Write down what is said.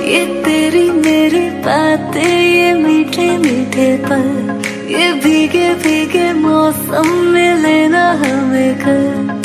ये तेरी मेरी बातें, ये मीठे मीठे पल, ये भीगे भीगे मौसम में लेना हमें घर।